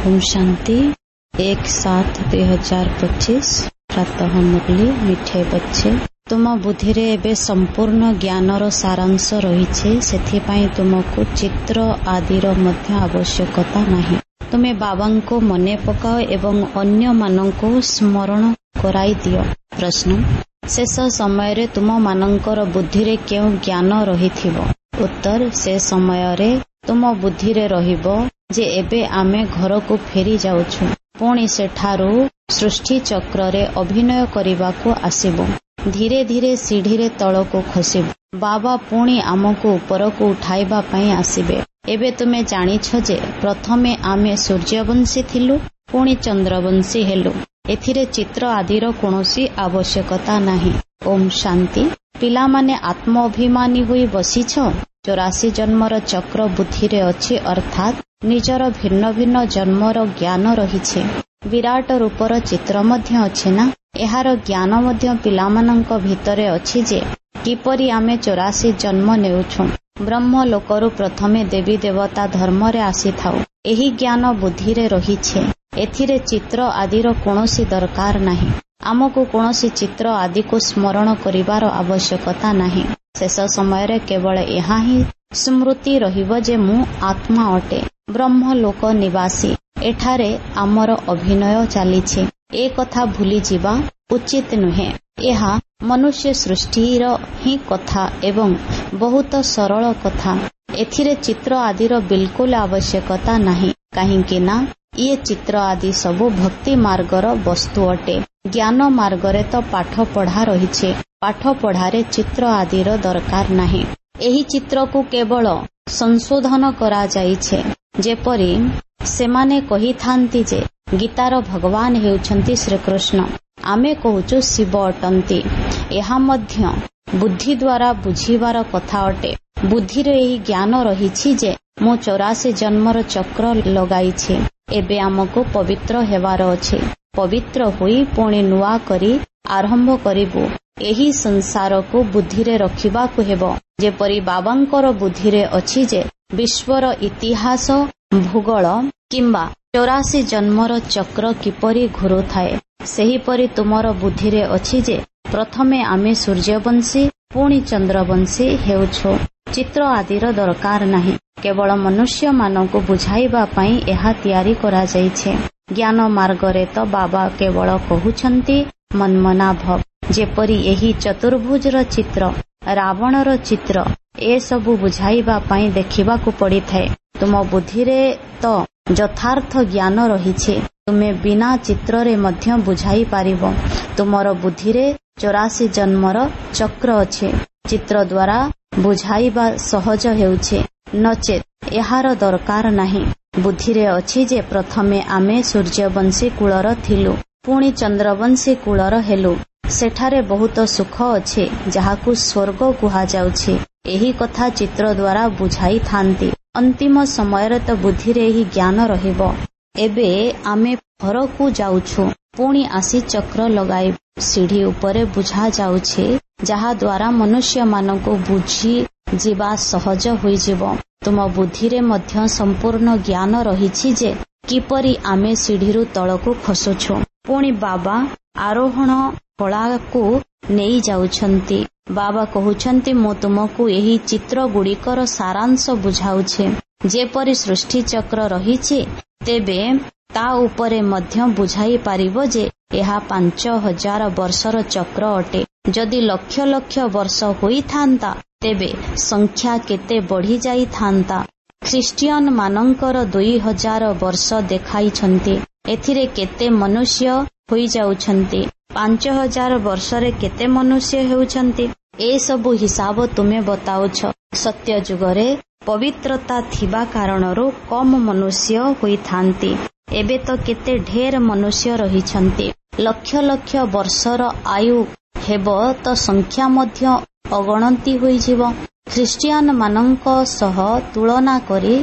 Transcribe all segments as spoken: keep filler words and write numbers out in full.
ओम शांति। एक सात दुई हजार पच्चीस प्रातः मुरली। मिठे बच्चे, तुम बुद्धि रे एबे संपूर्ण ज्ञानर सारांश रही, सेथिपाई तुमको चित्र आदिर मध्य आवश्यकता नहीं। तुमे बाबा को मने पकाओ एवं अन्य माननको स्मरण कराई दियो। प्रश्न, शेष समय रे तुम मानकर बुद्धि रे केउ ज्ञान रहिथिबो? उत्तर, से समय रे तुम बुद्धि रे रहिबो जे एबे आमे घर को फेरी जाउछु, पुणी सेठारू सृष्टि चक्र रे अभिनय करिबाको आसीबो। धीरे धीरे सीढ़ी रे तल को खसिबो। बाबा पुणी आमको ऊपर को उठाइबा पई आसीबे। एबे तुमे जानिछ जे प्रथमे आमे सूर्यवंशी थिलु, पुणी चंद्रवंशी हेलु। एथिरे चित्र आदिर कोनोसी आवश्यकता नाही। ओम शांति। पिला माने आत्म अभिमानी होई बसिछ। चौरासी जन्मर चक्र बुद्धि रे अछि, अर्थात निजर भिन्न भिन्न जन्मर ज्ञान रहिछे। विराट रूपर चित्र मध्य अछि ना। एहार ज्ञान मध्य पिलामानंक भितरे अछि जे किपरि आमे चौरासी जन्म नेउछु। ब्रह्म लोकरु प्रथमे देवी देवता धर्म रे आसी थाउ। एही ज्ञान बुद्धि रे रहिछे। एथिरे चित्र आदिर कोनोसी दरकार नाही। आमको कोनोसी चित्र आदि को स्मरण करिवार आवश्यकता नाही। शेष समय रे केवल एहा ही स्मृति रहिबो जे मु आत्मा अटे, ब्रह्म लोक निवासी। एठारे आमर अभिनय चलीछे, ए कथा भूली जीवा उचित नुहे। एहा मनुष्य सृष्टिर ही कथा एवं बहुत सरल कथा। एथिरे चित्र आदिर बिल्कुल आवश्यकता नाही, काहींकि ना ये चित्र आदि सबु भक्ति मार्गर वस्तु अटे। ज्ञान मार्गरे तो पाठ पढ़ा रहिछे। पाठ पढ़ारे चित्र आदिर दरकार नाही। एही चित्र को केवल संशोधन करा जाइछे। जेपरि सेमाने कही थांती जे गीतार भगवान हेउछंती श्रीकृष्ण, आमे कहूचु शिव अटंती। एहा मध्य बुद्धि द्वारा बुझीबार कथा अटे। बुद्धि रे एही ज्ञान रहिछि जे मो चौरासी जन्मर चक्र लगाइछे। एबे आमको पवित्र हेबार अछि। पवित्र होई पुणी नुआ करी आरंभ करिबु। एही संसार को बुद्धि रे रखिबाकु हेबो। जेपरि बाबांकर बुद्धि रे अछि जे विश्वर इतिहास, भूगोल किंबा चौरासी जन्मर चक्र किपरि घुरुथाए, सेहीपरि तुमर बुद्धि रे अछि जे प्रथमे आमे सूर्यवंशी पुणी चंद्रवंशी हेउछु। चित्र आदिर दरकार नाही। केवल मनुष्य मानक बुझाइबा पई एहा तयारी करा जाइछे। ज्ञान मार्गरे तो बाबा केवल कहुछंती मनमना भव। जेपरि एही चतुर्भुजर चित्र, रावणर चित्र, ए सबु बुझाइबा पई देखिबाकु पड़िथाए। तुम बुद्धि रे तो यथार्थ ज्ञान रहिछे। तुमे बिना चित्र रे मध्य बुझाई पारिबो। तुमर बुद्धि रे चौरासी जन्मर चक्र अछि। चित्र द्वारा बुझाइबा सहज हेउछे, नचेत एहार दरकार नाही। बुद्धि रे अछि जे प्रथमे आमे सूर्यवंशी कुलर थिलु, पुणी चंद्रवंशी कुलर हेलु। सेठारे बहुत सुख अछि, जाहाकु स्वर्ग कुहा जाउछि। एही कथा चित्र द्वारा बुझाई थांती। अंतिम समय रे तो बुद्धि रे ही ज्ञान रहिबो। एबे आमे घरकु जाउछु, पुणी आसी चक्र लगाई सीढ़ी उपरे बुझा जाउछि, जहा द्वारा मनुष्य मानको बुझी जीवा सहज होई जीवो। तुम बुद्धि रे मध्य संपूर्ण ज्ञान रहिछि जे किपरि आमे सीढ़ीरु तळकु खसुछु। पुणी बाबा आरोहण कलाकु नेई जाउछंती। बाबा कहुछंती, मो तुमको एही चित्र गुड़िकर सारांश बुझाउछे। जेपरि सृष्टि चक्र रहिछि, तेबे ता उपरे मध्य बुझाई पारिबो जे एहा पांच हजार वर्षर चक्र अटे। जदि लक्ष लक्ष वर्ष होई थांता, तेबे संख्या केते बढ़ी जाई थांता। ख्रिस्टियन मानंकर दुई हजार वर्ष देखाइछंती। एथिरे केते मनुष्य होई जाउछंती। पांच हजार वर्षरे केते मनुष्य हेउछंती। ए सबु हिसाब तुमे बताउछ। सत्य जुगरे पवित्रता थिबा कारणरो कम मनुष्य होई थांती। एबे तो केते ढेर मनुष्य रहिछंती। लक्ष लक्ष वर्षर आयु हेबो तो संख्या मध्य अगणती होई जीवो। ख्रिस्टियन मानंक सह तुलना करी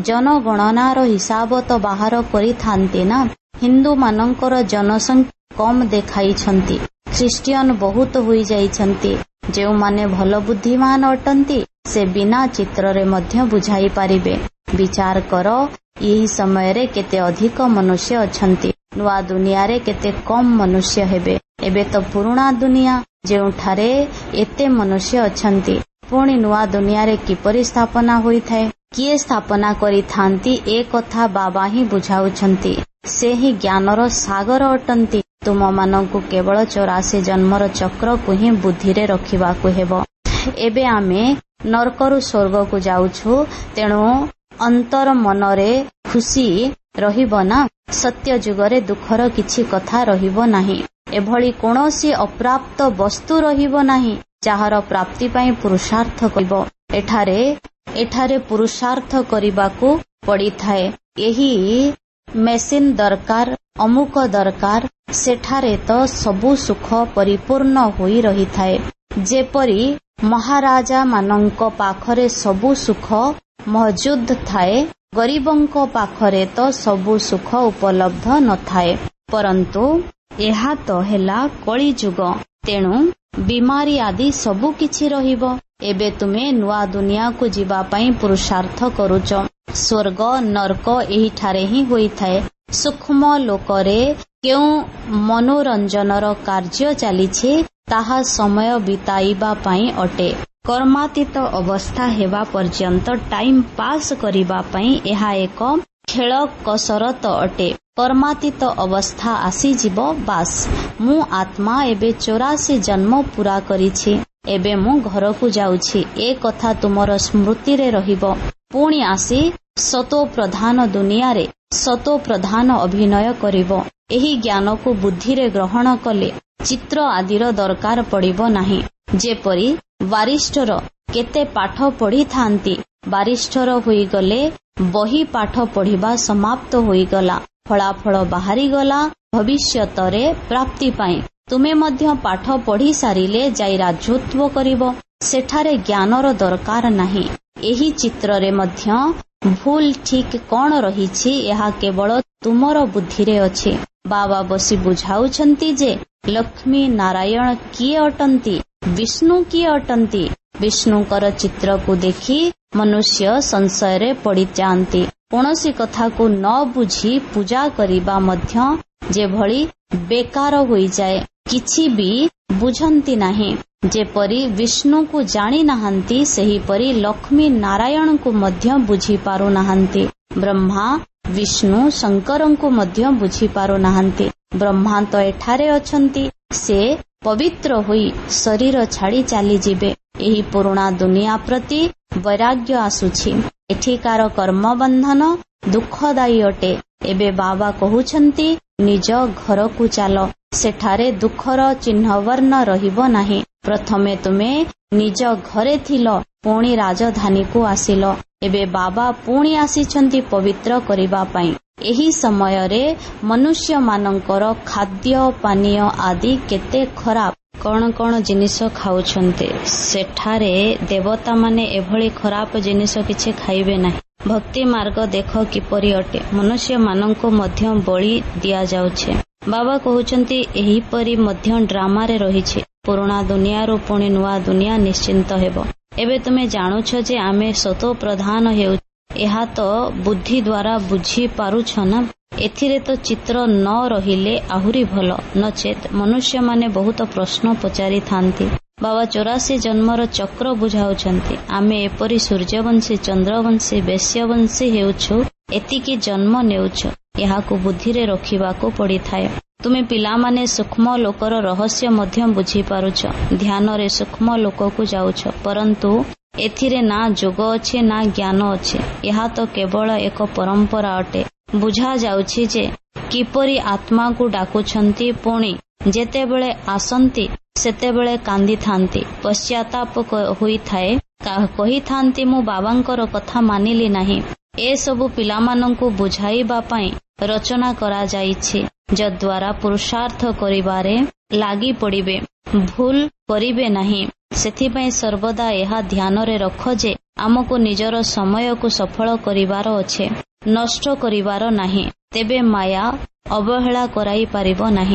जनगणनार हिसाब तो बाहर करी थांती ना। हिंदू मानंकर जनसंख्या कम देखाइछंती। ख्रिस्टियन बहुत होई जाइछंती। जेउ माने भल बुद्धिमान अटंती, से बिना चित्रे मध्य बुझाई पारिबे। विचार कर यही समय केते अधिक मनुष्य अछंती, नुआ दुनिया रे केते कम मनुष्य हेबे। एबे तो पुराना दुनिया जेउठारे एते मनुष्य अछंती, पुणी नुआ दुनिया रे किपरि स्थापना होई थाए, किए स्थापना करी थांती ए कथा बाबा ही बुझाउछंती। से ही ज्ञानर सागर अटंती। तुम मानकु केवल चौरासी जन्मर चक्र को ही बुद्धि रे रखिबाकु हेबो। एबे आमे नरकरु स्वर्ग को जाउछु, तेणु अंतर मनरे खुशी रहिबो ना। सत्य जुगरे दुखर किछि कथा रहिबो नाही। एभली कोनोसी अप्राप्त वस्तु रहिबो नाही जाହାର प्राप्ति पई पुरुषार्थ करिबो। एठारे एठारे पुरुषार्थ करिबाकू पड़ी थाए। एही मेसिन दरकार, अमुक दरकार, सेठारे तो सबु सुख परिपूर्ण होई रही थाए। जेपरी महाराजा मानंको पाखरे सबु सुख मौजूद थाए, गरीबंको पाखरे तो सबु सुख उपलब्ध न थाए। परंतु एहा तो हेला कली जुग, तेणु बीमारी आदि सबु किछि रहिबो। एबे तुमे नुआ दुनिया को जीवा पई पुरुषार्थ करूच। स्वर्ग नरक एही ठारे ही होई थाए। सूक्ष्म लोकरे केउ मनोरंजनर कार्य चलीछि ताहा समय बिताइबा पई अटे। कर्मातीत अवस्था हेबा पर्यंत टाइम पास करिबा पई एहा एक खेल कसरत अटे। कर्मातीत अवस्था आसी जीवो बास। मु आत्मा एबे चौरासी जन्म पूरा करिछि, एबे मु घर को जाउछि, ए कथा तुमर स्मृति रे रहिबो। पुणी आसी सतो प्रधान दुनिया रे सतो प्रधान अभिनय करिबो। एही ज्ञान को बुद्धि रे ग्रहण कले चित्र आदिर दरकार पड़िबो नाही। जेपरी बारिष्ठर केते पाठ पढ़ी थांती, बारिष्ठर होई गले बही पाठ पढ़िबा समाप्त होई गला, फलाफल बाहरी गला भविष्यतरे प्राप्ति पाई। तुमे मध्य पाठ पढ़ी सारिले जाई राजत्व करिबो। सेठारे ज्ञानर दरकार नाही। एही चित्र रे मध्य भूल ठीक कौन रहिछि एहा केवल तुमर बुद्धि रे अछि। बाबा बसी बुझाउछंती जे लक्ष्मी नारायण किए अटंती, विष्णु किए अटंती। विष्णुकर चित्र को देखी मनुष्य संशय रे पड़ी जांती। कौनसी कथा को न बुझी पूजा करिबा मध्य जेभली बेकार होई जाए, किछि भी बुझंती नाही। जेपरी विष्णु को जानी नाहंती, सही परी लक्ष्मी नारायण को मध्य बुझी पारु नाहंती। ब्रह्मा विष्णु शंकर को मध्य बुझी पारु नाहंती। ब्रह्मा तो एठारे अछंती, से पवित्र होई शरीर छाड़ी चली जिबे। एही पुराना दुनिया प्रति वैराग्य आसुछि। एठिकार कर्म बंधन दुखदायी अटे। एबे बाबा कहुछंती निज घर को चालो, सेठारे दुखर चिन्ह वर्ण रहिबो नाही। प्रथमे तुमे निज घरे थिलो, पुणी राजधानी को आसिलो। एबे बाबा पुणी आसिछंती पवित्र करिबा पई। एही समय रे मनुष्य मानकर खाद्य पानीय आदि केते खराब। कौन कौन जिनिस खाउछंते, सेठारे देवता माने एभली खराब जिनिस किछि खाइबे नाही। भक्ति मार्ग देख किपरि अटे, मनुष्य माननको मध्य बळी दिया जाउछे। बाबा कहउछंती एही परि मध्य ड्रामा रे रहिछे। पुराना दुनिया रो पुणी नुआ दुनिया निश्चिंत हेबो। एबे तुमे जानुछ जे आमे सतो प्रधान हेउ, एहा तो बुद्धि द्वारा बुझी पारुछ ना। एथिरे तो चित्र न रहिले आहुरी भलो, नचेत मनुष्य माने बहुत प्रश्न पचारि थांती। बाबा चौरासी जन्मर चक्र बुझाउछंती। आमे एपरि सूर्यवंशी चंद्रवंशी वैश्यवंशी हेउछु, एतिकी जन्म नेउछु, एहाकु बुद्धि रे रखिबाकू पड़ी थाए। तुमे पिला माने सूक्ष्म लोकर रहस्य मध्य बुझी पारुछ, ध्यान रे सूक्ष्म लोक को जाउछ, परंतु एथिरे ना जोग अछि ना ज्ञान अछि। एहा तो केवल एक परंपरा अटे। बुझा जाउछि जे किपरि आत्मा को डाकुछंती, पुणी जेतेबेले आसंती सेतेबेले कांदी थांती, पश्चाताप होई थाए, कहि थांती मु बाबांकर कथा मानिली नाही। ए सबु पिलामानंकु बुझाइबा पई रचना करा जाइछि, जद्वारा पुरुषार्थ करिबारे लागि पड़िबे, भूल करिबे नाही। सेथिपई सर्वदा एहा ध्यान रे रख जे आमको निजर समय को सफल करिवार अछि, नष्ट करिवार नाही। तेबे माया अवहेला कराई पारिबो नाही।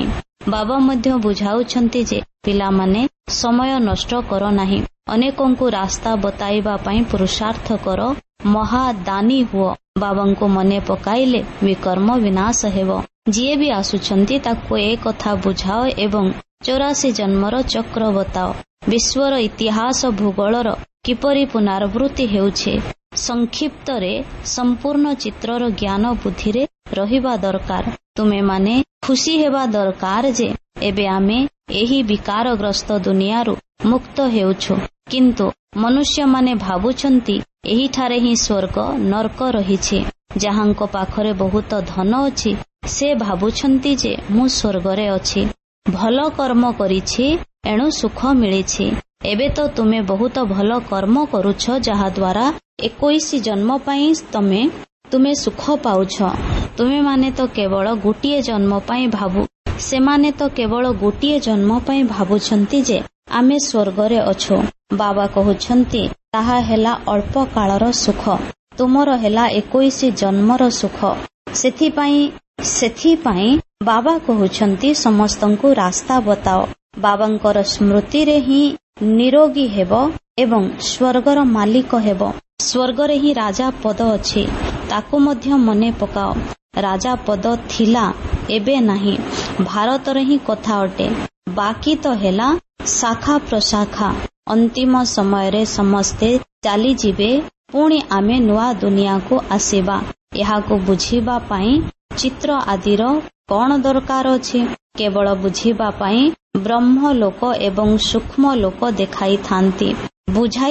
ବାବା ମଧ୍ୟ ବୁଝାଉଛନ୍ତି ଯେ ପିଲାମାନେ ସମୟ ନଷ୍ଟ କର ନାହିଁ, ଅନେକଙ୍କୁ ରାସ୍ତା ବତାଇବା ପାଇଁ ପୁରୁଷାର୍ଥ କର, ମହାଦାନୀ ହୁଅ। ବାବାଙ୍କୁ ମନେ ପକାଇଲେ ବିକର୍ମ ବିନାଶ ହେବ। ଯିଏ ବି ଆସୁଛନ୍ତି ତାକୁ ଏ କଥା ବୁଝାଅ ଏବଂ ଚୌରାଶୀ ଜନ୍ମର ଚକ୍ର ବତାଅ। ବିଶ୍ୱର ଇତିହାସ ଭୂଗୋଳର କିପରି ପୁନରାବୃତ୍ତି ହେଉଛି, ସଂକ୍ଷିପ୍ତରେ ସମ୍ପୂର୍ଣ୍ଣ ଚିତ୍ରର ଜ୍ଞାନ ବୁଦ୍ଧିରେ ରହିବା ଦରକାର। ତୁମେମାନେ ଖୁସି ହେବା ଦରକାର ଯେ ଏବେ ଆମେ ଏହି ବିକାରଗ୍ରସ୍ତ ଦୁନିଆରୁ ମୁକ୍ତ ହେଉଛୁ। କିନ୍ତୁ ମନୁଷ୍ୟମାନେ ଭାବୁଛନ୍ତି ଏହିଠାରେ ହିଁ ସ୍ୱର୍ଗ ନର୍କ ରହିଛି। ଯାହାଙ୍କ ପାଖରେ ବହୁତ ଧନ ଅଛି ସେ ଭାବୁଛନ୍ତି ଯେ ମୁଁ ସ୍ୱର୍ଗରେ ଅଛି, ଭଲ କର୍ମ କରିଛି ଏଣୁ ସୁଖ ମିଳିଛି। ଏବେ ତ ତୁମେ ବହୁତ ଭଲ କର୍ମ କରୁଛ, ଯାହାଦ୍ୱାରା ଏକୋଇଶ ଜନ୍ମ ପାଇଁ ତମେ ତୁମେ ସୁଖ ପାଉଛ। ତୁମେମାନେ ତ କେବଳ ଗୋଟିଏ ଜନ୍ମ ପାଇଁ ଭାବୁ ସେମାନେ ତ କେବଳ ଗୋଟିଏ ଜନ୍ମ ପାଇଁ ଭାବୁଛନ୍ତି ଯେ ଆମେ ସ୍ୱର୍ଗରେ ଅଛୁ। ବାବା କହୁଛନ୍ତି ତାହା ହେଲା ଅଳ୍ପ କାଳର ସୁଖ, ତୁମର ହେଲା ଏକୋଇଶ ଜନ୍ମର ସୁଖ। ସେଥିପାଇଁ ସେଥିପାଇଁ ବାବା କହୁଛନ୍ତି ସମସ୍ତଙ୍କୁ ରାସ୍ତା ବତାଅ। ବାବାଙ୍କର ସ୍ମୃତିରେ ହିଁ ନିରୋଗୀ ହେବ ଏବଂ ସ୍ୱର୍ଗର ମାଲିକ ହେବ। ସ୍ୱର୍ଗରେ ହିଁ ରାଜା ପଦ ଅଛି, ତାକୁ ମଧ୍ୟ ମନେ ପକାଅ। ରାଜା ପଦ ଥିଲା, ଏବେ ନାହିଁ। ଭାରତରେ ହିଁ କଥା ଅଟେ। ବାକି ତ ହେଲା ଶାଖା ପ୍ରଶାଖା। ଅନ୍ତିମ ସମୟରେ ସମସ୍ତେ ଚାଲିଯିବେ, ପୁଣି ଆମେ ନୂଆ ଦୁନିଆକୁ ଆସିବା। ଏହାକୁ ବୁଝିବା ପାଇଁ ଚିତ୍ର ଆଦିର କଣ ଦରକାର ଅଛି? କେବଳ ବୁଝିବା ପାଇଁ ବ୍ରହ୍ମ ଲୋକ ଏବଂ ସୂକ୍ଷ୍ମ ଲୋକ ଦେଖାଇଥାନ୍ତି। ବୁଝାଇ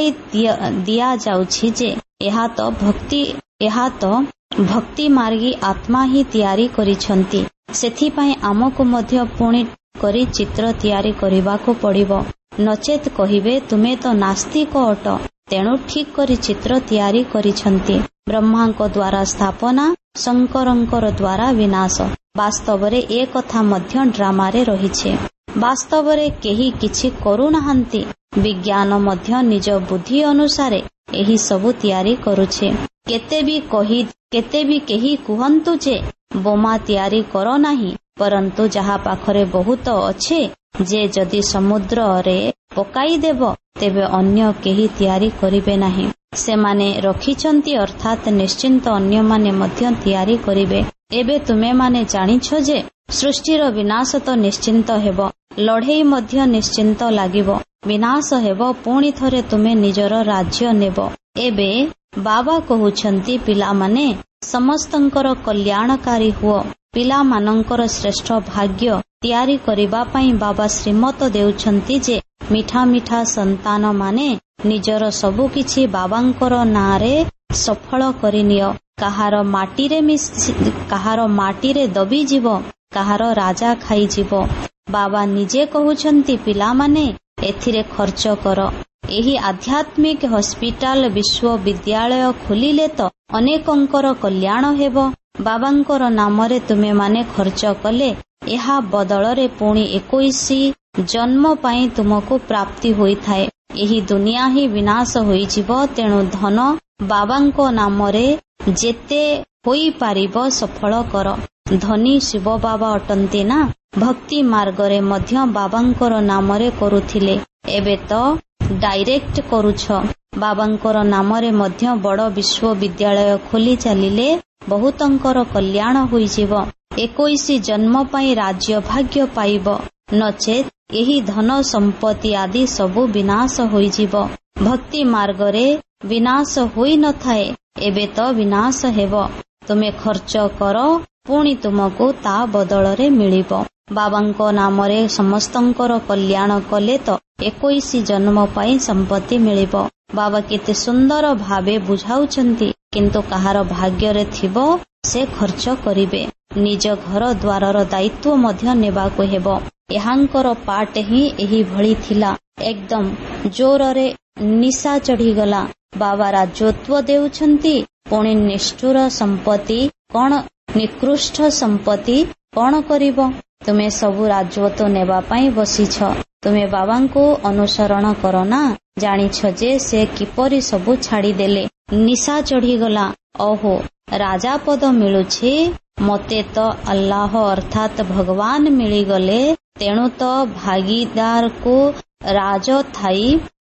ଦିଆଯାଉଛି ଯେ ଏହା ତ ଭକ୍ତି ଏହା ତ ଭକ୍ତି ମାର୍ଗୀ ଆତ୍ମା ହିଁ ତିଆରି କରିଛନ୍ତି। ସେଥିପାଇଁ ଆମକୁ ମଧ୍ୟ ପୁଣି କରି ଚିତ୍ର ତିଆରି କରିବାକୁ ପଡ଼ିବ। ନଚେତ୍ କହିବେ ତୁମେ ତ ନାସ୍ତିକ ଅଟ, ତେଣୁ ଠିକ୍ କରି ଚିତ୍ର ତିଆରି କରିଛନ୍ତି। ବ୍ରହ୍ମାଙ୍କ ଦ୍ୱାରା ସ୍ଥାପନା, ଶଙ୍କରଙ୍କର ଦ୍ୱାରା ବିନାଶ। ବାସ୍ତବରେ ଏ କଥା ମଧ୍ୟ ଡ୍ରାମାରେ ରହିଛି। ବାସ୍ତବରେ କେହି କିଛି କରୁନାହାନ୍ତି। ବିଜ୍ଞାନ ମଧ୍ୟ ନିଜ ବୁଦ୍ଧି ଅନୁସାରେ ଏହି ସବୁ ତିଆରି କରୁଛି। କେତେ ବି କହି କେତେ ବି କେହି କୁହନ୍ତୁ ଯେ ବୋମା ତିଆରି କର ନାହିଁ, ପରନ୍ତୁ ଯାହା ପାଖରେ ବହୁତ ଅଛି ଯେ ଯଦି ସମୁଦ୍ରରେ ପକାଇଦେବ ତେବେ ଅନ୍ୟ କେହି ତିଆରି କରିବେ ନାହିଁ। ସେମାନେ ରଖିଛନ୍ତି ଅର୍ଥାତ୍ ନିଶ୍ଚିନ୍ତ ଅନ୍ୟମାନେ ମଧ୍ୟ ତିଆରି କରିବେ। ଏବେ ତୁମେମାନେ ଜାଣିଛ ଯେ ସୃଷ୍ଟିର ବିନାଶ ତ ନିଶ୍ଚିନ୍ତ ହେବ, ଲଢ଼େଇ ମଧ୍ୟ ନିଶ୍ଚିନ୍ତ ଲାଗିବ। ବିନାଶ ହେବ, ପୁଣି ଥରେ ତୁମେ ନିଜର ରାଜ୍ୟ ନେବ। ଏବେ ବାବା କହୁଛନ୍ତି ପିଲାମାନେ ସମସ୍ତଙ୍କର କଲ୍ୟାଣକାରୀ ହୁଅ। ପିଲାମାନଙ୍କର ଶ୍ରେଷ୍ଠ ଭାଗ୍ୟ ତିଆରି କରିବା ପାଇଁ ବାବା ଶ୍ରୀମତ ଦେଉଛନ୍ତି ଯେ ମିଠା ମିଠା ସନ୍ତାନମାନେ ନିଜର ସବୁକିଛି ବାବାଙ୍କର ନାଁରେ ସଫଳ କରିନିଅ। କାହାର ମାଟିରେ କାହାର ମାଟିରେ ଦବିଯିବ, କାହାର ରାଜା ଖାଇଯିବ। ବାବା ନିଜେ କହୁଛନ୍ତି ପିଲାମାନେ ଏଥିରେ ଖର୍ଚ୍ଚ କର। ଏହି ଆଧ୍ୟାତ୍ମିକ ହସ୍ପିଟାଲ ବିଶ୍ୱବିଦ୍ୟାଳୟ ଖୋଲିଲେ ତ ଅନେକଙ୍କର କଲ୍ୟାଣ ହେବ। ବାବାଙ୍କର ନାମରେ ତୁମେମାନେ ଖର୍ଚ୍ଚ କଲେ ଏହା ବଦଳରେ ପୁଣି ଏକୋଇଶ ଜନ୍ମ ପାଇଁ ତୁମକୁ ପ୍ରାପ୍ତି ହୋଇଥାଏ। ଏହି ଦୁନିଆ ହିଁ ବିନାଶ ହୋଇଯିବ। ତେଣୁ ଧନ ବାବାଙ୍କ ନାମରେ ଯେତେ ହୋଇପାରିବ ସଫଳ କର। ଧନୀ ଶିବ ବାବା ଅଟନ୍ତି ନା। ଭକ୍ତି ମାର୍ଗରେ ମଧ୍ୟ ବାବାଙ୍କର ନାମରେ କରୁଥିଲେ, ଏବେ ତ ଡାଇରେକ୍ଟ କରୁଛ। ବାବାଙ୍କର ନାମରେ ମଧ୍ୟ ବଡ଼ ବିଶ୍ୱବିଦ୍ୟାଳୟ ଖୋଲି ଚାଲିଲେ ବହୁତଙ୍କର କଲ୍ୟାଣ ହୋଇଯିବ। ଏକୋଇଶ ଜନ୍ମ ପାଇଁ ରାଜ୍ୟ ଭାଗ୍ୟ ପାଇବ। ନଚେତ୍ ଏହି ଧନ ସମ୍ପତ୍ତି ଆଦି ସବୁ ବିନାଶ ହୋଇଯିବ। ଭକ୍ତି ମାର୍ଗରେ ବିନାଶ ହୋଇନଥାଏ, ଏବେ ତ ବିନାଶ ହେବ। ତୁମେ ଖର୍ଚ୍ଚ କର, ପୁଣି ତୁମକୁ ତା ବଦଳରେ ମିଳିବ। ବାବାଙ୍କ ନାମରେ ସମସ୍ତଙ୍କର କଲ୍ୟାଣ କଲେ ତ ଏକୋଇଶ ଜନ୍ମ ପାଇଁ ସମ୍ପତ୍ତି ମିଳିବ। ବାବା କେତେ ସୁନ୍ଦର ଭାବେ ବୁଝାଉଛନ୍ତି। କିନ୍ତୁ କାହାର ଭାଗ୍ୟରେ ଥିବ ସେ ଖର୍ଚ୍ଚ କରିବେ। ନିଜ ଘର ଦ୍ୱାରର ଦାୟିତ୍ୱ ମଧ୍ୟ ନେବାକୁ ହେବ। ଏହାଙ୍କର ପାଠ ହିଁ ଏହିଭଳି ଥିଲା। ଏକଦମ ଜୋରରେ ନିଶା ଚଢ଼ିଗଲା। ବାବା ରାଜତ୍ୱ ଦେଉଛନ୍ତି, ପୁଣି ନିଷ୍ଠୁର ସମ୍ପତ୍ତି କଣ, ନିକୃଷ୍ଟ ସମ୍ପତ୍ତି କଣ କରିବ? ତୁମେ ସବୁ ରାଜତ୍ୱ ନେବା ପାଇଁ ବସିଛ। ତୁମେ ବାବାଙ୍କୁ ଅନୁସରଣ କର ନା। ଜାଣିଛ ଯେ ସେ କିପରି ସବୁ ଛାଡ଼ିଦେଲେ। ନିଶା ଚଢ଼ିଗଲା। ଓହୋ, ରାଜା ପଦ ମିଳୁଛି, ମୋତେ ତ ଆଲ୍ଲାହ ଅର୍ଥାତ୍ ଭଗବାନ ମିଳିଗଲେ ତେଣୁ ତ ଭାଗିଦାରକୁ ରାଜ ଥାଇ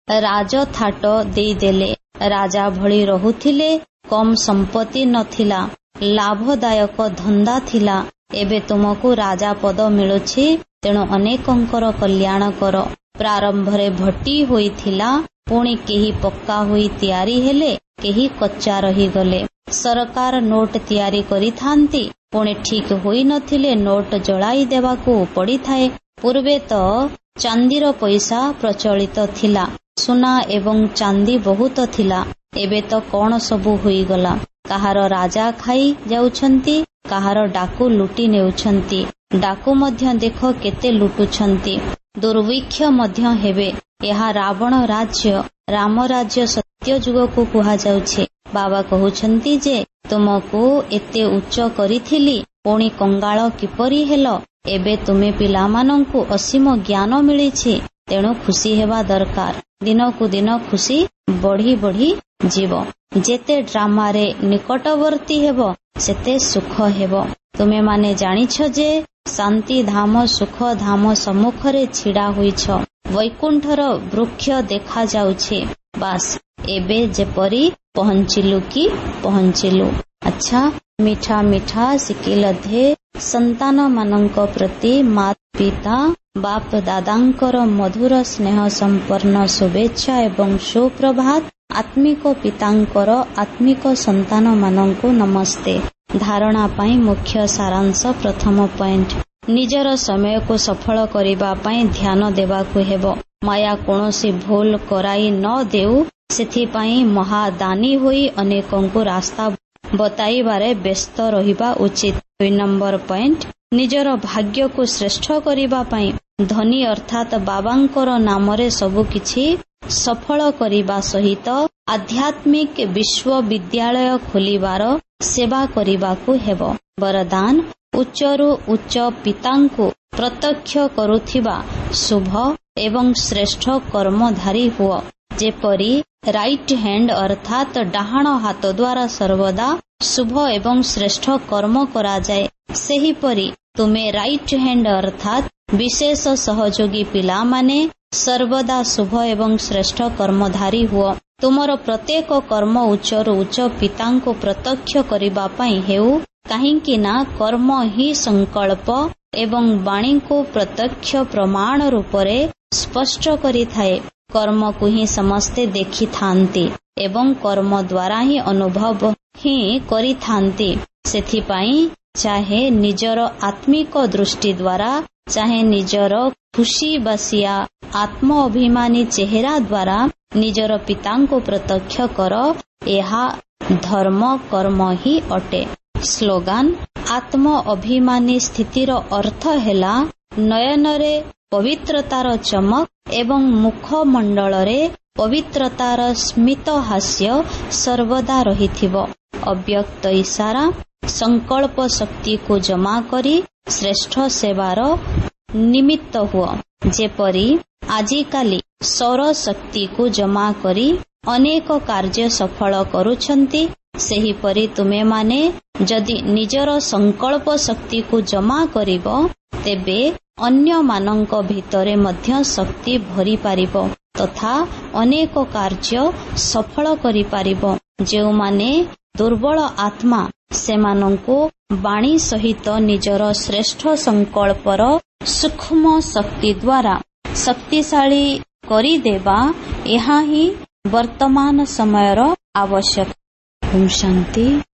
ରାଜଥାଟ ଦେଇଦେଲେ। ରାଜା ଭଳି ରହୁଥିଲେ, କମ୍ ସମ୍ପତ୍ତି ନଥିଲା, ଲାଭଦାୟକ ଧନ୍ଦା ଥିଲା। ଏବେ ତୁମକୁ ରାଜା ପଦ ମିଳୁଛି, ତେଣୁ ଅନେକଙ୍କର କଲ୍ୟାଣ କର। ପ୍ରାରମ୍ଭରେ ଭଟି ହୋଇଥିଲା, ପୁଣି କେହି ପକ୍କା ହୋଇ ତିଆରି ହେଲେ, କେହି କଚ୍ଚା ରହିଗଲେ। ସରକାର ନୋଟ ତିଆରି କରିଥାନ୍ତି, ପୁଣି ଠିକ୍ ହୋଇନଥିଲେ ନୋଟ ଜଳାଇ ଦେବାକୁ ପଡ଼ିଥାଏ। ପୂର୍ବେ ତ ଚାନ୍ଦିର ପଇସା ପ୍ରଚଳିତ ଥିଲା, ସୁନା ଏବଂ ଚାନ୍ଦି ବହୁତ ଥିଲା। ଏବେ ତ କଣ ସବୁ ହୋଇଗଲା। କାହାର ରାଜା ଖାଇ ଯାଉଛନ୍ତି, କାହାର ଡାକୁ ଲୁଟି ନେଉଛନ୍ତି। ଡାକୁ ମଧ୍ୟ ଦେଖ କେତେ ଲୁଟୁଛନ୍ତି। ଦୁର୍ଭିକ୍ଷ ମଧ୍ୟ ହେବେ। ଏହା ରାବଣ ରାଜ୍ୟ। ରାମ ରାଜ୍ୟ ସତ୍ୟ ଯୁଗକୁ କୁହାଯାଉଛି। ବାବା କହୁଛନ୍ତି ଯେ ତୁମକୁ ଏତେ ଉଚ୍ଚ କରିଥିଲି, ପୁଣି କଙ୍ଗାଳ କିପରି ହେଲ? ଏବେ ତୁମେ ପିଲାମାନଙ୍କୁ ଅସୀମ ଜ୍ଞାନ ମିଳିଛି, ତେଣୁ ଖୁସି ହେବା ଦରକାର। ଦିନକୁ ଦିନ ଖୁସି ବଢି ବଢି ଯିବ। ଯେତେ ଡ୍ରାମାରେ ନିକଟବର୍ତ୍ତୀ ହେବ, ସେତେ ସୁଖ ହେବ। ତୁମେମାନେ ଜାଣିଛ ଯେ ଶାନ୍ତି ଧାମ ସୁଖ ଧାମ ସମ୍ମୁଖରେ ଛିଡ଼ା ହୋଇଛ। ବୈକୁଣ୍ଠର ବୃକ୍ଷ ଦେଖାଯାଉଛି। ବାସ୍ ଏବେ ଯେପରି ପହଞ୍ଚିଲୁ କି ପହଞ୍ଚିଲୁ। ଆଚ୍ଛା, ମିଠା ମିଠା ଶିକିଲଧେ ସନ୍ତାନମାନଙ୍କ ପ୍ରତି ମାତା ପିତା ବାପ ଦାଦାଙ୍କର ମଧୁର ସ୍ନେହ ସମ୍ପନ୍ନ ଶୁଭେଚ୍ଛା ଏବଂ ସୁପ୍ରଭାତ। ଆତ୍ମିକ ପିତାଙ୍କର ଆତ୍ମିକ ସନ୍ତାନମାନଙ୍କୁ ନମସ୍ତେ। ଧାରଣା ପାଇଁ ମୁଖ୍ୟ ସାରାଂଶ। ପ୍ରଥମ ପଏଣ୍ଟ, ନିଜର ସମୟକୁ ସଫଳ କରିବା ପାଇଁ ଧ୍ୟାନ ଦେବାକୁ ହେବ। ମାୟା କୌଣସି ଭୁଲ କରାଇ ନ ଦେଉ, ସେଥିପାଇଁ ମହାଦାନୀ ହୋଇ ଅନେକଙ୍କୁ ରାସ୍ତା ବତାଇବାରେ ବ୍ୟସ୍ତ ରହିବା ଉଚିତ। ଦୁଇ ନମ୍ବର ପଏଣ୍ଟ, ନିଜର ଭାଗ୍ୟକୁ ଶ୍ରେଷ୍ଠ କରିବା ପାଇଁ ଧନୀ ଅର୍ଥାତ୍ ବାବାଙ୍କର ନାମରେ ସବୁକିଛି ସଫଳ କରିବା ସହିତ ଆଧ୍ୟାତ୍ମିକ ବିଶ୍ୱବିଦ୍ୟାଳୟ ଖୋଲିବାର ସେବା କରିବାକୁ ହେବ। ବରଦାନ, ଉଚ୍ଚରୁ ଉଚ୍ଚ ପିତାଙ୍କୁ ପ୍ରତ୍ୟକ୍ଷ କରୁଥିବା ଶୁଭ ଏବଂ ଶ୍ରେଷ୍ଠ କର୍ମଧାରୀ ହୁଅ। ଯେପରି ରାଇଟ୍ ହ୍ୟାଣ୍ଡ ଅର୍ଥାତ୍ ଡାହାଣ ହାତ ଦ୍ୱାରା ସର୍ବଦା ଶୁଭ ଏବଂ ଶ୍ରେଷ୍ଠ କର୍ମ କରାଯାଏ, ସେହିପରି ତୁମେ ରାଇଟ୍ ହ୍ୟାଣ୍ଡ ଅର୍ଥାତ୍ ବିଶେଷ ସହଯୋଗୀ ପିଲାମାନେ ସର୍ବଦା ଶୁଭ ଏବଂ ଶ୍ରେଷ୍ଠ କର୍ମଧାରୀ ହୁଅ। ତୁମର ପ୍ରତ୍ୟେକ କର୍ମ ଉଚ୍ଚରୁ ଉଚ୍ଚ ପିତାଙ୍କୁ ପ୍ରତ୍ୟକ୍ଷ କରିବା ପାଇଁ ହେଉ, କାହିଁକି ନା କର୍ମ ହିଁ ସଂକଳ୍ପ ଏବଂ ବାଣୀକୁ ପ୍ରତ୍ୟକ୍ଷ ପ୍ରମାଣ ରୂପରେ ସ୍ପଷ୍ଟ କରିଥାଏ। କର୍ମକୁ ହିଁ ସମସ୍ତେ ଦେଖିଥାନ୍ତି ଏବଂ କର୍ମ ଦ୍ୱାରା ହିଁ ଅନୁଭବ ହିଁ କରିଥାନ୍ତି। ସେଥିପାଇଁ ଚାହେ ନିଜର ଆତ୍ମିକ ଦୃଷ୍ଟି ଦ୍ୱାରା, ଚାହେ ନିଜର ଖୁସି ବାସିଆ ଆତ୍ମ ଅଭିମାନୀ ଚେହେରା ଦ୍ୱାରା ନିଜର ପିତାଙ୍କୁ ପ୍ରତ୍ୟକ୍ଷ କର। ଏହା ଧର୍ମ କର୍ମ ହିଁ ଅଟେ। ସ୍ଲୋଗାନ, ଆତ୍ମ ଅଭିମାନୀ ସ୍ଥିତିର ଅର୍ଥ ହେଲା ନୟନରେ ପବିତ୍ରତାର ଚମକ ଏବଂ ମୁଖମଣ୍ଡଳରେ ପବିତ୍ରତାର ସ୍ମିତ ହାସ୍ୟ ସର୍ବଦା ରହିଥିବ। ଅବ୍ୟକ୍ତ ଇଶାରା, ସଂକଳ୍ପ ଶକ୍ତିକୁ ଜମା କରି ଶ୍ରେଷ୍ଠ ସେବାର ନିମିତ୍ତ ହୁଅ। ଯେପରି ଆଜିକାଲି ସୌର ଶକ୍ତିକୁ ଜମା କରି ଅନେକ କାର୍ଯ୍ୟ ସଫଳ କରୁଛନ୍ତି, ସେହିପରି ତୁମେମାନେ ଯଦି ନିଜର ସଂକଳ୍ପ ଶକ୍ତିକୁ ଜମା କରିବ, ତେବେ ଅନ୍ୟମାନଙ୍କ ଭିତରେ ମଧ୍ୟ ଶକ୍ତି ଭରିପାରିବ ତଥା ଅନେକ କାର୍ଯ୍ୟ ସଫଳ କରିପାରିବ। ଯେଉଁମାନେ ଦୁର୍ବଳ ଆତ୍ମା, ସେମାନଙ୍କୁ ବାଣୀ ସହିତ ନିଜର ଶ୍ରେଷ୍ଠ ସଂକଳ୍ପର ସୂକ୍ଷ୍ମ ଶକ୍ତି ଦ୍ୱାରା ଶକ୍ତିଶାଳୀ କରିଦେବା, ଏହା ହିଁ ବର୍ତ୍ତମାନ ସମୟର ଆବଶ୍ୟକ। ଓମ୍ ଶାନ୍ତି।